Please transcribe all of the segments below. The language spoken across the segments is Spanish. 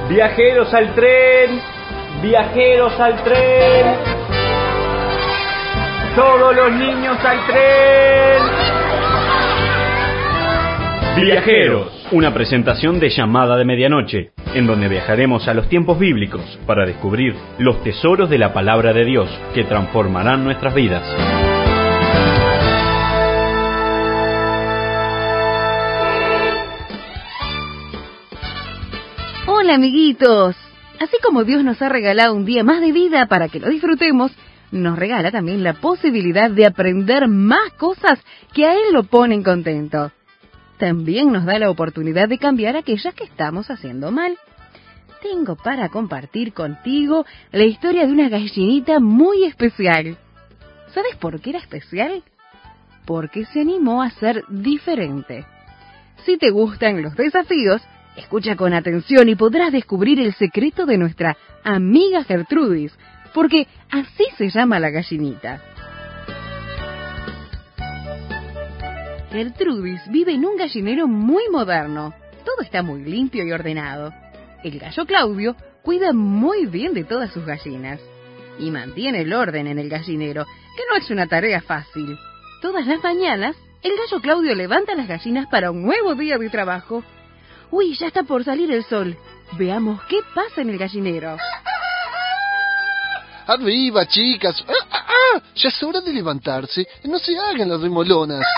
Viajeros al tren, viajeros al tren. Todos los niños al tren. Viajeros, una presentación de Llamada de Medianoche, en donde viajaremos a los tiempos bíblicos para descubrir los tesoros de la palabra de Dios que transformarán nuestras vidas. Hola amiguitos, así como Dios nos ha regalado un día más de vida para que lo disfrutemos, nos regala también la posibilidad de aprender más cosas que a Él lo ponen contento. También nos da la oportunidad de cambiar aquellas que estamos haciendo mal. Tengo para compartir contigo la historia de una gallinita muy especial. ¿Sabes por qué era especial? Porque se animó a ser diferente. Si te gustan los desafíos, escucha con atención y podrás descubrir el secreto de nuestra amiga Gertrudis, porque así se llama la gallinita. Gertrudis vive en un gallinero muy moderno. Todo está muy limpio y ordenado. El gallo Claudio cuida muy bien de todas sus gallinas y mantiene el orden en el gallinero, que no es una tarea fácil. Todas las mañanas, el gallo Claudio levanta las gallinas para un nuevo día de trabajo. ¡Uy, ya está por salir el sol! Veamos qué pasa en el gallinero. ¡Arriba, chicas! Ya es hora de levantarse. No se hagan las remolonas.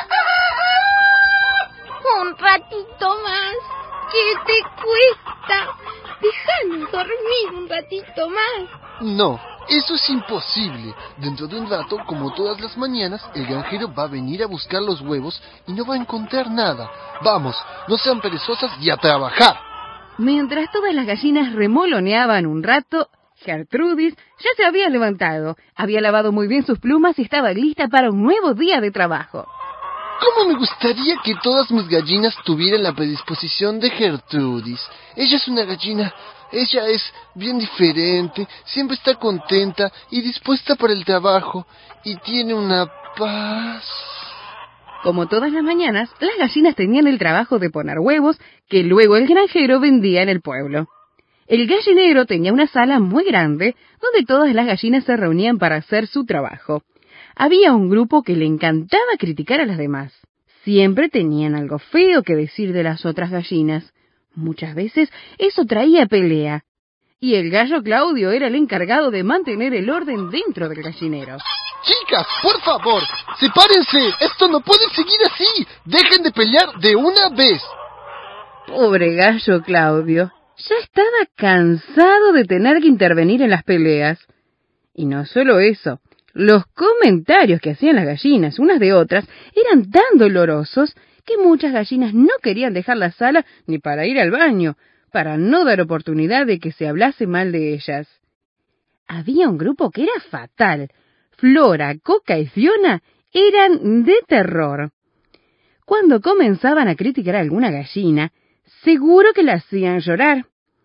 Un ratito más. ¿Qué te cuesta? Déjanos dormir un ratito más. No, eso es imposible. Dentro de un rato, como todas las mañanas, el granjero va a venir a buscar los huevos y no va a encontrar nada. Vamos, no sean perezosas y a trabajar. Mientras todas las gallinas remoloneaban un rato, Gertrudis ya se había levantado, había lavado muy bien sus plumas y estaba lista para un nuevo día de trabajo. ¿Cómo me gustaría que todas mis gallinas tuvieran la predisposición de Gertrudis? Ella es una gallina, ella es bien diferente, siempre está contenta y dispuesta para el trabajo, y tiene una paz. Como todas las mañanas, las gallinas tenían el trabajo de poner huevos que luego el granjero vendía en el pueblo. El gallinero tenía una sala muy grande donde todas las gallinas se reunían para hacer su trabajo. Había un grupo que le encantaba criticar a las demás. Siempre tenían algo feo que decir de las otras gallinas. Muchas veces eso traía pelea. Y el gallo Claudio era el encargado de mantener el orden dentro del gallinero. Chicas, por favor, sepárense. Esto no puede seguir así. Dejen de pelear de una vez. Pobre gallo Claudio. Ya estaba cansado de tener que intervenir en las peleas. Y no solo eso. Los comentarios que hacían las gallinas unas de otras eran tan dolorosos que muchas gallinas no querían dejar la sala ni para ir al baño, para no dar oportunidad de que se hablase mal de ellas. Había un grupo que era fatal. Flora, Coca y Fiona eran de terror. Cuando comenzaban a criticar a alguna gallina, seguro que la hacían llorar.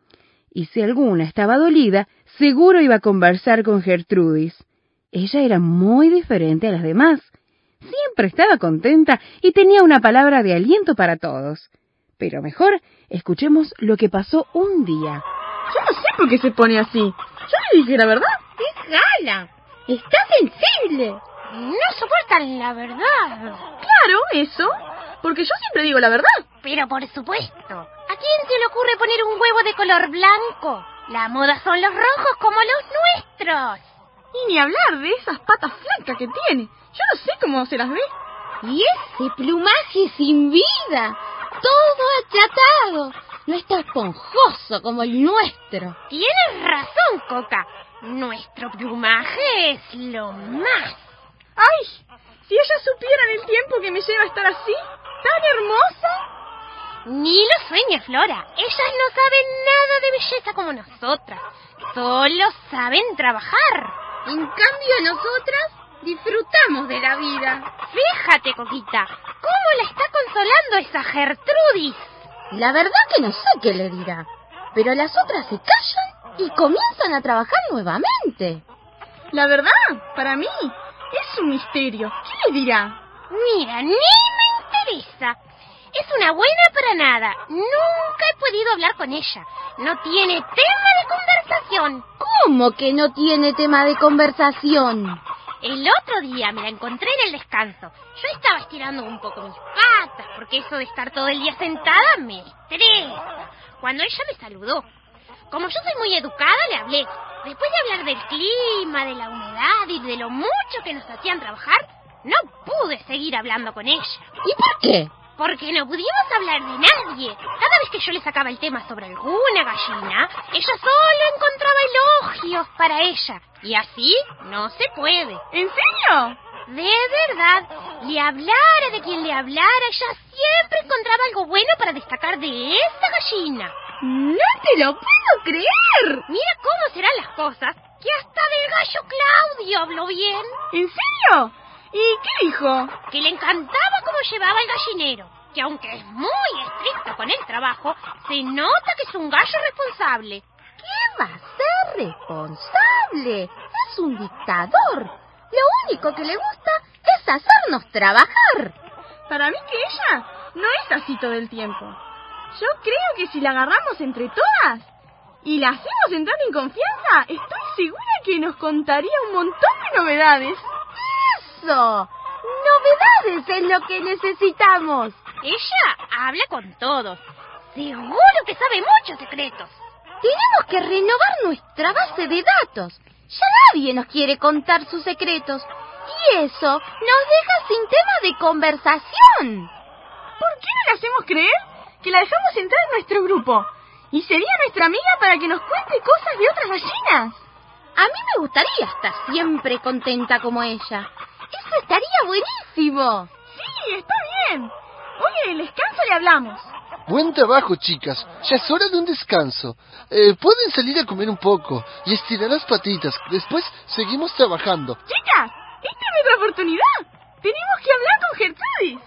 Y si alguna estaba dolida, seguro iba a conversar con Gertrudis. Ella era muy diferente a las demás. Siempre estaba contenta y tenía una palabra de aliento para todos. Pero mejor, escuchemos lo que pasó un día. Yo no sé por qué se pone así. Yo le dije la verdad. Déjala. Está sensible. No soportan la verdad. Claro, eso. Porque yo siempre digo la verdad. Pero por supuesto. ¿A quién se le ocurre poner un huevo de color blanco? La moda son los rojos como los nuestros. Y ni hablar de esas patas flacas que tiene. Yo no sé cómo se las ve. Y ese plumaje sin vida. Todo achatado. No está esponjoso como el nuestro. Tienes razón, Coca. Nuestro plumaje es lo más. ¡Ay! Si ellas supieran el tiempo que me lleva a estar así, tan hermosa. Ni lo sueñes, Flora. Ellas no saben nada de belleza como nosotras. Solo saben trabajar. En cambio, nosotras disfrutamos de la vida. Fíjate, Coquita, cómo la está consolando esa Gertrudis. La verdad que no sé qué le dirá, pero las otras se callan y comienzan a trabajar nuevamente. La verdad, para mí, es un misterio. ¿Qué le dirá? Mira, ni me interesa. Es una buena para nada. Nunca he podido podido hablar con ella. No tiene tema de conversación. ¿Cómo que no tiene tema de conversación? El otro día me la encontré en el descanso. Yo estaba estirando un poco mis patas, porque eso de estar todo el día sentada me estresa. Cuando ella me saludó, como yo soy muy educada, le hablé. Después de hablar del clima, de la humedad y de lo mucho que nos hacían trabajar, no pude seguir hablando con ella. ¿Y por qué? Porque no pudimos hablar de nadie. Cada vez que yo le sacaba el tema sobre alguna gallina, ella solo encontraba elogios para ella. Y así no se puede. ¿En serio? De verdad, le hablara de quien le hablara, ella siempre encontraba algo bueno para destacar de esa gallina. ¡No te lo puedo creer! Mira cómo serán las cosas, que hasta del gallo Claudio habló bien. ¿En serio? ¿Y qué dijo? Que le encantaba cómo llevaba el gallinero, que aunque es muy estricto con el trabajo, se nota que es un gallo responsable. ¿Qué va a ser responsable? Es un dictador. Lo único que le gusta es hacernos trabajar. Para mí que ella no es así todo el tiempo. Yo creo que si la agarramos entre todas y la hacemos entrar en confianza, estoy segura que nos contaría un montón de novedades. ¡Eso! ¡Novedades es lo que necesitamos! Ella habla con todos. Seguro que sabe muchos secretos. Tenemos que renovar nuestra base de datos. Ya nadie nos quiere contar sus secretos. Y eso nos deja sin tema de conversación. ¿Por qué no le hacemos creer que la dejamos entrar en nuestro grupo? Y sería nuestra amiga para que nos cuente cosas de otras gallinas. A mí me gustaría estar siempre contenta como ella. Eso estaría buenísimo. Sí, está bien. Hoy en el descanso le hablamos. Buen trabajo, chicas. Ya es hora de un descanso. Pueden salir a comer un poco y estirar las patitas. Después seguimos trabajando. Chicas, esta es nuestra oportunidad. Tenemos que hablar con Gertrudis.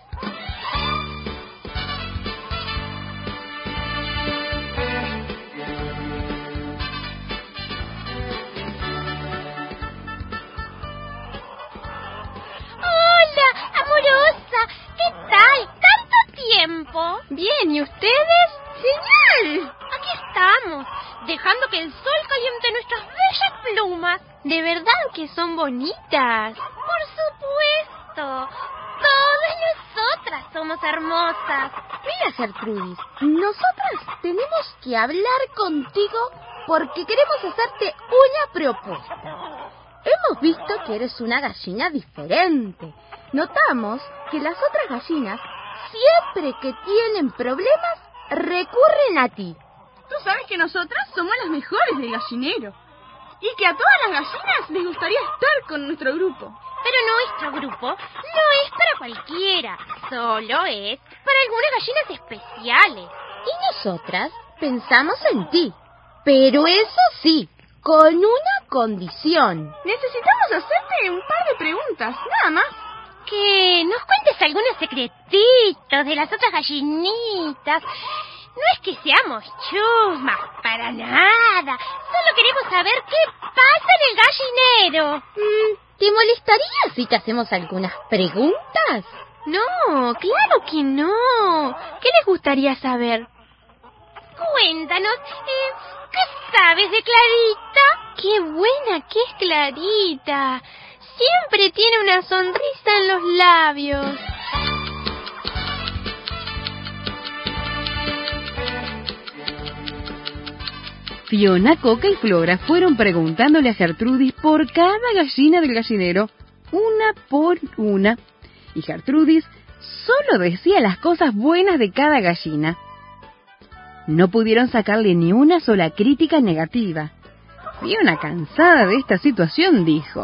Hola, amorosa. ¿Qué tal? ¿Tanto tiempo? Bien, ¿y ustedes? ¡Genial! Aquí estamos, dejando que el sol caliente nuestras bellas plumas. ¿De verdad que son bonitas? Por supuesto. Todas nosotras somos hermosas. Mira, Gertrudis, nosotras tenemos que hablar contigo porque queremos hacerte una propuesta. Hemos visto que eres una gallina diferente. Notamos que las otras gallinas, siempre que tienen problemas, recurren a ti. Tú sabes que nosotras somos las mejores del gallinero. Y que a todas las gallinas les gustaría estar con nuestro grupo. Pero nuestro grupo no es para cualquiera. Solo es para algunas gallinas especiales. Y nosotras pensamos en ti. Pero eso sí, con una condición. Necesitamos hacerte un par de preguntas, nada más. Que nos cuentes algunos secretitos de las otras gallinitas. No es que seamos chusmas, para nada. Solo queremos saber qué pasa en el gallinero. ¿Te molestaría si te hacemos algunas preguntas? No, claro que no. ¿Qué les gustaría saber? Cuéntanos, ¿qué sabes de Clarita? ¡Qué buena que es Clarita! Siempre tiene una sonrisa en los labios. Fiona, Coca y Flora fueron preguntándole a Gertrudis por cada gallina del gallinero, una por una. Y Gertrudis solo decía las cosas buenas de cada gallina. No pudieron sacarle ni una sola crítica negativa. Fiona, cansada de esta situación, dijo: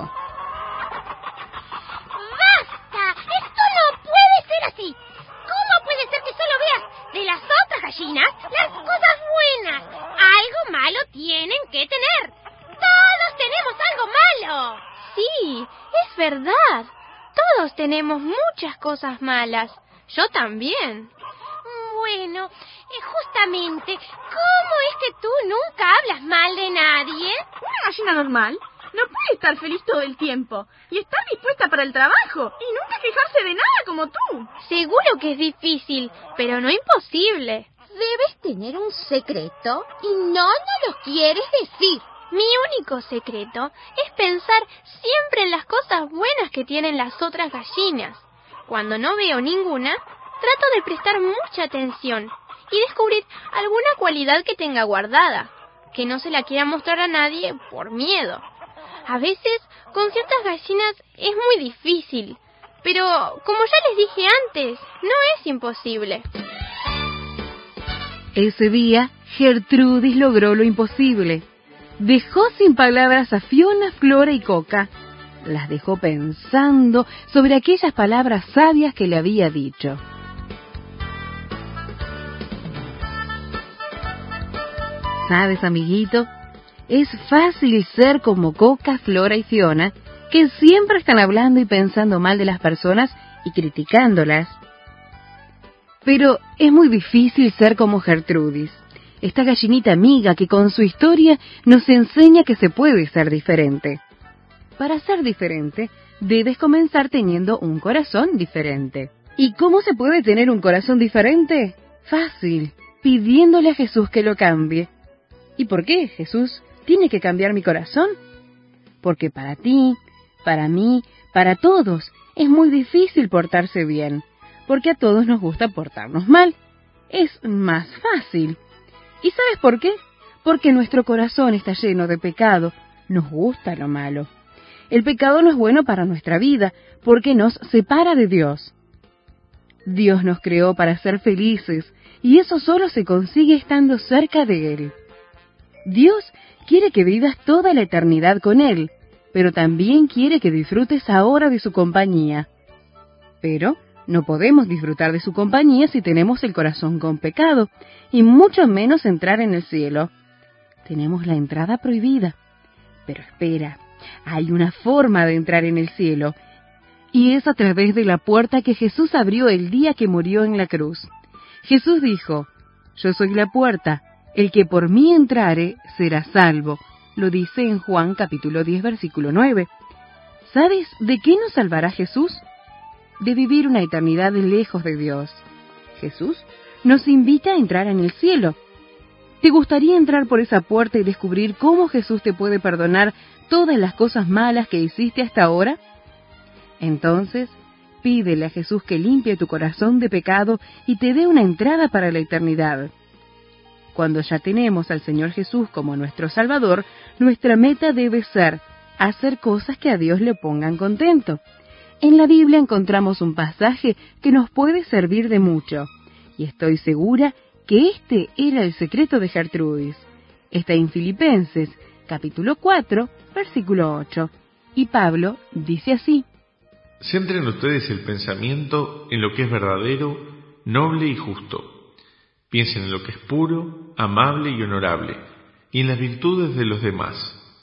¡Basta! ¡Esto no puede ser así! ¿Cómo puede ser que solo veas de las otras gallinas las cosas buenas? Algo malo tienen que tener. ¡Todos tenemos algo malo! Sí, es verdad. Todos tenemos muchas cosas malas. Yo también. Bueno, justamente, ¿cómo es que tú nunca hablas mal de nadie? Una gallina normal no puede estar feliz todo el tiempo y estar dispuesta para el trabajo y nunca quejarse de nada como tú. Seguro que es difícil, pero no imposible. debes tener un secreto y no lo quieres decir. Mi único secreto es pensar siempre en las cosas buenas que tienen las otras gallinas. Cuando no veo ninguna, trato de prestar mucha atención y descubrir alguna cualidad que tenga guardada, que no se la quiera mostrar a nadie por miedo. A veces, con ciertas gallinas es muy difícil, pero como ya les dije antes, no es imposible. Ese día, Gertrudis logró lo imposible. Dejó sin palabras a Fiona, Flora y Coca. Las dejó pensando sobre aquellas palabras sabias que le había dicho. ¿Sabes, amiguito? Es fácil ser como Coca, Flora y Fiona, que siempre están hablando y pensando mal de las personas y criticándolas. Pero es muy difícil ser como Gertrudis, esta gallinita amiga que con su historia nos enseña que se puede ser diferente. Para ser diferente, debes comenzar teniendo un corazón diferente. ¿Y cómo se puede tener un corazón diferente? Fácil, pidiéndole a Jesús que lo cambie. ¿Y por qué, Jesús, tiene que cambiar mi corazón? Porque para ti, para mí, para todos, es muy difícil portarse bien, porque a todos nos gusta portarnos mal. Es más fácil. ¿Y sabes por qué? Porque nuestro corazón está lleno de pecado, nos gusta lo malo. El pecado no es bueno para nuestra vida, porque nos separa de Dios. Dios nos creó para ser felices, y eso solo se consigue estando cerca de Él. Dios quiere que vivas toda la eternidad con Él, pero también quiere que disfrutes ahora de su compañía. Pero no podemos disfrutar de su compañía si tenemos el corazón con pecado, y mucho menos entrar en el cielo. Tenemos la entrada prohibida. Pero espera, hay una forma de entrar en el cielo, y es a través de la puerta que Jesús abrió el día que murió en la cruz. Jesús dijo: «Yo soy la puerta, el que por mí entrare será salvo». Lo dice en Juan capítulo 10, versículo 9. ¿Sabes de qué nos salvará Jesús? De vivir una eternidad lejos de Dios. Jesús nos invita a entrar en el cielo. ¿Te gustaría entrar por esa puerta y descubrir cómo Jesús te puede perdonar todas las cosas malas que hiciste hasta ahora? Entonces, pídele a Jesús que limpie tu corazón de pecado y te dé una entrada para la eternidad. Cuando ya tenemos al Señor Jesús como nuestro Salvador, nuestra meta debe ser hacer cosas que a Dios le pongan contento. En la Biblia encontramos un pasaje que nos puede servir de mucho, y estoy segura que este era el secreto de Gertrudis. Está en Filipenses, capítulo 4, versículo 8, y Pablo dice así: Centren ustedes el pensamiento en lo que es verdadero, noble y justo. Piensen en lo que es puro, amable y honorable, y en las virtudes de los demás.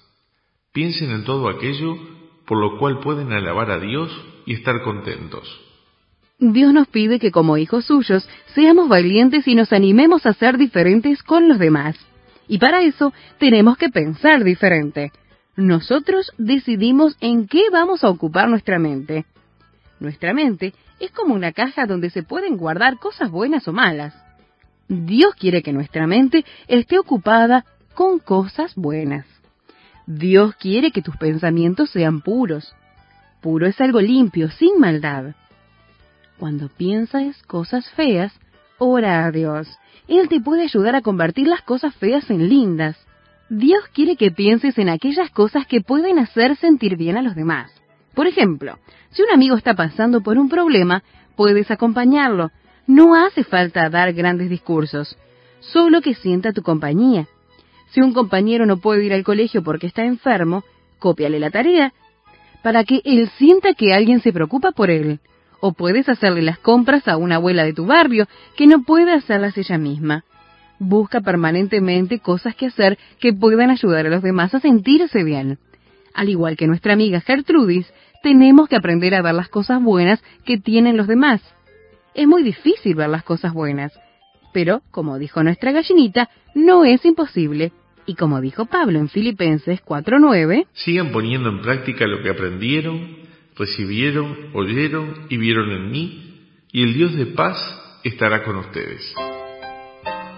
Piensen en todo aquello por lo cual pueden alabar a Dios y estar contentos. Dios nos pide que como hijos suyos seamos valientes y nos animemos a ser diferentes con los demás. Y para eso tenemos que pensar diferente. Nosotros decidimos en qué vamos a ocupar nuestra mente. Nuestra mente es como una caja donde se pueden guardar cosas buenas o malas. Dios quiere que nuestra mente esté ocupada con cosas buenas. Dios quiere que tus pensamientos sean puros. Puro es algo limpio, sin maldad. Cuando piensas cosas feas, ora a Dios. Él te puede ayudar a convertir las cosas feas en lindas. Dios quiere que pienses en aquellas cosas que pueden hacer sentir bien a los demás. Por ejemplo, si un amigo está pasando por un problema, puedes acompañarlo. No hace falta dar grandes discursos, solo que sienta tu compañía. Si un compañero no puede ir al colegio porque está enfermo, cópiale la tarea, para que él sienta que alguien se preocupa por él. O puedes hacerle las compras a una abuela de tu barrio que no puede hacerlas ella misma. Busca permanentemente cosas que hacer que puedan ayudar a los demás a sentirse bien. Al igual que nuestra amiga Gertrudis, tenemos que aprender a ver las cosas buenas que tienen los demás. Es muy difícil ver las cosas buenas, pero, como dijo nuestra gallinita, no es imposible. Y como dijo Pablo en Filipenses 4:9, sigan poniendo en práctica lo que aprendieron, recibieron, oyeron y vieron en mí, y el Dios de paz estará con ustedes.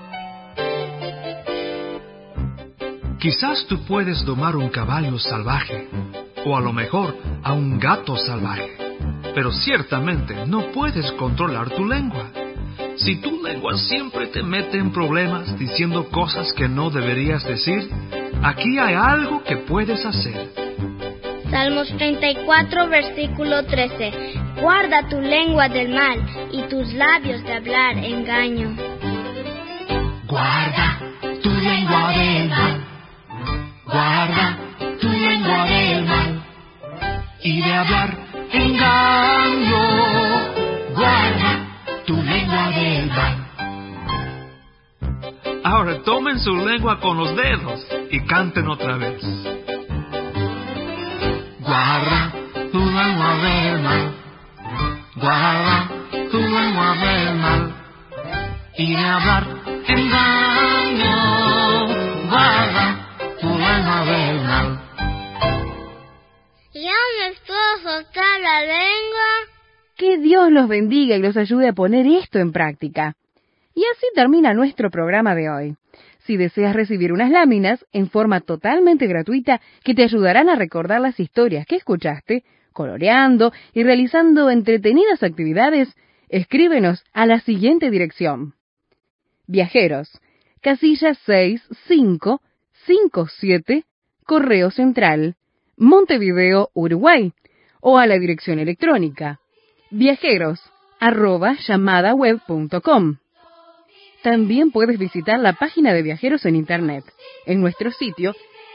Quizás tú puedes domar un caballo salvaje, o a lo mejor a un gato salvaje, pero ciertamente no puedes controlar tu lengua. Si tu lengua siempre te mete en problemas diciendo cosas que no deberías decir, aquí hay algo que puedes hacer. Salmos 34, versículo 13. Guarda tu lengua del mal y tus labios de hablar engaño. Guarda tu lengua del mal. Guarda tu lengua del mal y de hablar engaño. Guarda tu lengua del mal. Ahora tomen su lengua con los dedos y canten otra vez. Guarda tu lengua del mal. Guarda tu lengua del mal y de hablar engaño. Guarda tu lengua del mal. ¿Ya me puedo soltar la lengua? Que Dios los bendiga y los ayude a poner esto en práctica. Y así termina nuestro programa de hoy. Si deseas recibir unas láminas en forma totalmente gratuita que te ayudarán a recordar las historias que escuchaste, coloreando y realizando entretenidas actividades, escríbenos a la siguiente dirección. Viajeros, casilla 6557, Correo Central, Montevideo, Uruguay, o a la dirección electrónica viajeros@llamadaweb.com. También puedes visitar la página de Viajeros en Internet, en nuestro sitio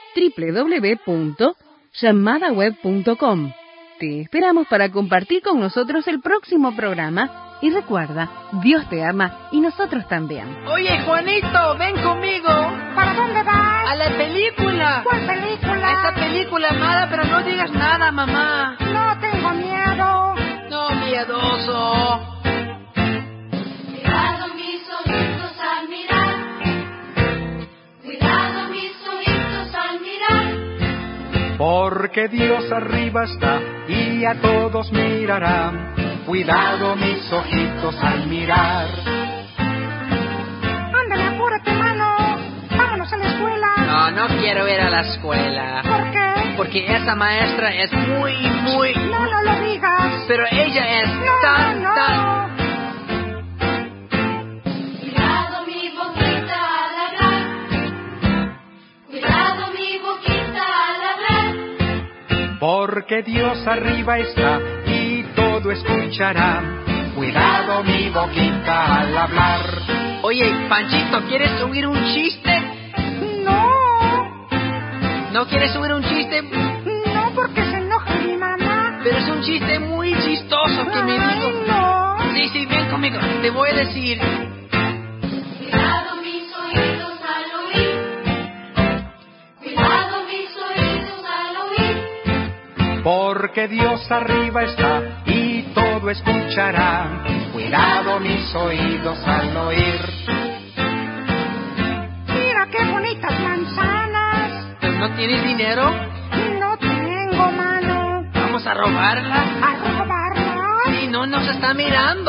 www.llamadaweb.com. Te esperamos para compartir con nosotros el próximo programa y recuerda, Dios te ama y nosotros también. Oye, Juanito, ven conmigo. ¿Para dónde vas? A la película. ¿Cuál película? Esa película amada, pero no digas nada, mamá. No tengo miedo. No, miedoso. Cuidado mis ojitos al mirar. Cuidado mis ojitos al mirar. Porque Dios arriba está y a todos mirará. Cuidado mis ojitos al mirar. Ándale, apúrate, mano. Vámonos a la escuela. No, no quiero ir a la escuela. ¿Por qué? Porque esa maestra es muy... No, no lo digas. Pero ella es tan... Cuidado mi boquita al hablar. Cuidado mi boquita al hablar. Porque Dios arriba está y todo escuchará. Cuidado mi boquita al hablar. Oye, Panchito, ¿quieres oír un chiste? No. ¿No quieres oír un chiste? No, porque se enoja mi mamá. Pero es un chiste muy chistoso que me dijo. No. Sí, ven conmigo. Te voy a decir. Cuidado mis oídos al oír. Cuidado mis oídos al oír. Porque Dios arriba está y todo escuchará. Cuidado mis oídos al oír. Mira qué bonitas manzanas. ¿No tienes dinero? No tengo, mano. ¿Vamos a robarla? ¿A robarla? Sí, no nos está mirando.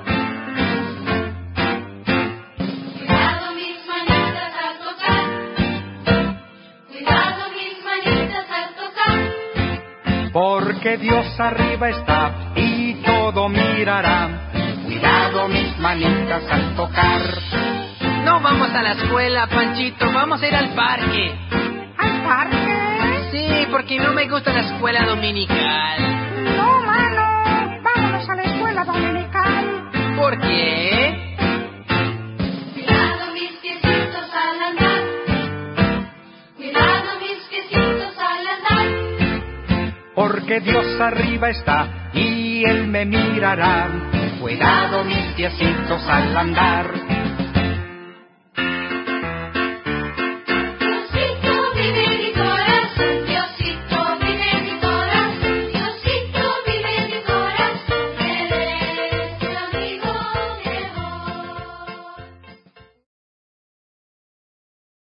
Cuidado mis manitas al tocar. Cuidado mis manitas al tocar. Porque Dios arriba está y todo mirará. Cuidado mis manitas al tocar. No vamos a la escuela, Panchito. Vamos a ir al parque. ¿Al parque? Sí, porque no me gusta la escuela dominical. No, mano. Vámonos a la escuela dominical. ¿Por qué? Cuidado mis piecitos al andar. Cuidado mis piecitos al andar. Porque Dios arriba está y Él me mirará. Cuidado mis piecitos al andar.